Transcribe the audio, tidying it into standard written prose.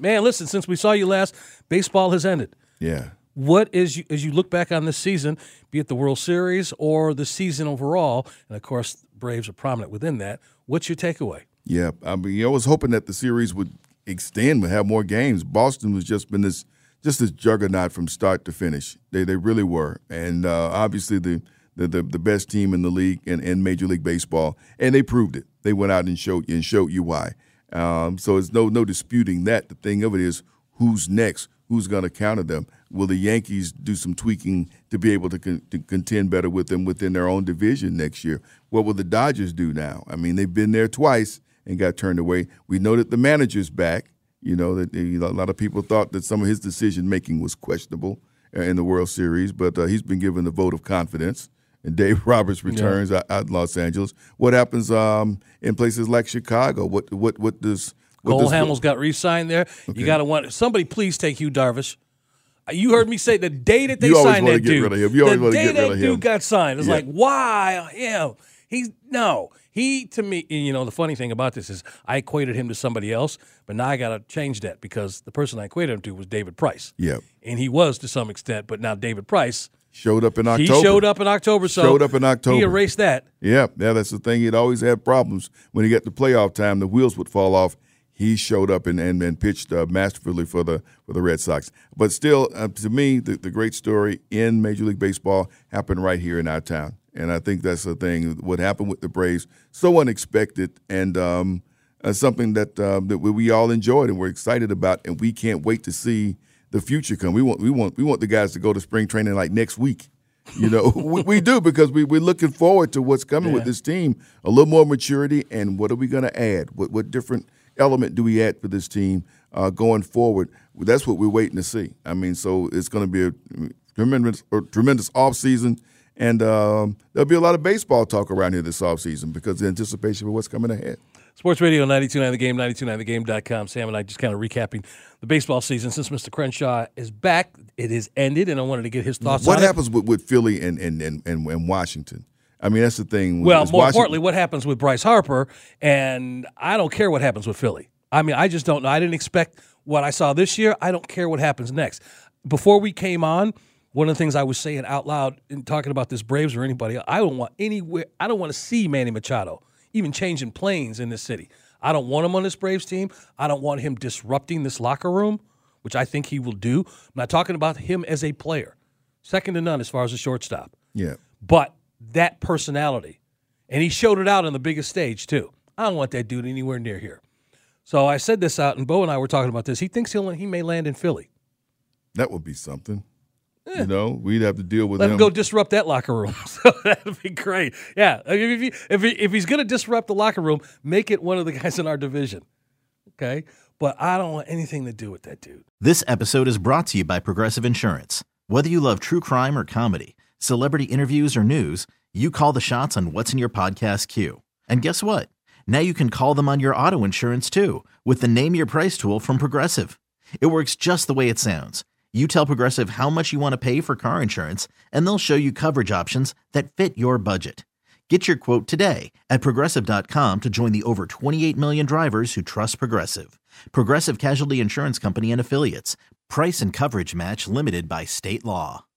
man, listen, since we saw you last, baseball has ended. Yeah. What is, as you look back on this season, be it the World Series or the season overall, and of course, Braves are prominent within that, what's your takeaway? Yeah, I mean, I was hoping that the series would extend, would have more games. Boston was just this juggernaut from start to finish. They really were, and obviously the best team in the league in Major League Baseball, and they proved it. They went out and showed you why. So it's no disputing that. The thing of it is, who's next? Who's going to counter them? Will the Yankees do some tweaking to be able to contend better with them within their own division next year? What will the Dodgers do now? I mean, they've been there twice and got turned away. We know that the manager's back. You know, that a lot of people thought that some of his decision-making was questionable in the World Series, but he's been given the vote of confidence. And Dave Roberts returns out in Los Angeles. What happens in places like Chicago? What does Cole Hamels got re-signed there. Okay. You got to want somebody. Please take Hugh Darvish. You heard me say the day that they signed that dude. The day that dude got signed, it's like, why him? He to me. You know, the funny thing about this is I equated him to somebody else, but now I got to change that because the person I equated him to was David Price. Yeah, and he was to some extent, but now David Price showed up in October. He showed up in October, so he erased that. Yeah, that's the thing. He'd always had problems when he got to playoff time. The wheels would fall off. He showed up and pitched masterfully for the Red Sox. But still, to me, the great story in Major League Baseball happened right here in our town. And I think that's the thing. What happened with the Braves, so unexpected and something that we all enjoyed and we're excited about, and we can't wait to see the future come. We want the guys to go to spring training like next week. You know, we do because we're looking forward to what's coming with this team. A little more maturity, and what are we going to add? What different element do we add for this team going forward? That's what we're waiting to see. I mean, so it's going to be a tremendous off season, and there'll be a lot of baseball talk around here this off season because the anticipation for what's coming ahead. Sports Radio 92.9 The Game, 92.9thegame.com. Sam and I just kind of recapping the baseball season since Mr. Crenshaw is back. It has ended, and I wanted to get his thoughts on it. What happens with Philly and Washington? I mean, that's the thing. Well, more importantly, what happens with Bryce Harper, and I don't care what happens with Philly. I mean, I just don't know. I didn't expect what I saw this year. I don't care what happens next. Before we came on, one of the things I was saying out loud in talking about this Braves or anybody, I don't want to see Manny Machado even changing planes in this city. I don't want him on this Braves team. I don't want him disrupting this locker room, which I think he will do. I'm not talking about him as a player. Second to none as far as a shortstop. Yeah. But that personality, and he showed it out on the biggest stage too. I don't want that dude anywhere near here. So I said this out, and Bo and I were talking about this. He thinks he may land in Philly. That would be something. You know, we'd have to deal with Let him go disrupt that locker room. So that'd be great. Yeah, if he's going to disrupt the locker room, make it one of the guys in our division. Okay? But I don't want anything to do with that dude. This episode is brought to you by Progressive Insurance. Whether you love true crime or comedy, celebrity interviews or news, you call the shots on what's in your podcast queue. And guess what? Now you can call them on your auto insurance too with the Name Your Price tool from Progressive. It works just the way it sounds. You tell Progressive how much you want to pay for car insurance, and they'll show you coverage options that fit your budget. Get your quote today at Progressive.com to join the over 28 million drivers who trust Progressive. Progressive Casualty Insurance Company and Affiliates. Price and coverage match limited by state law.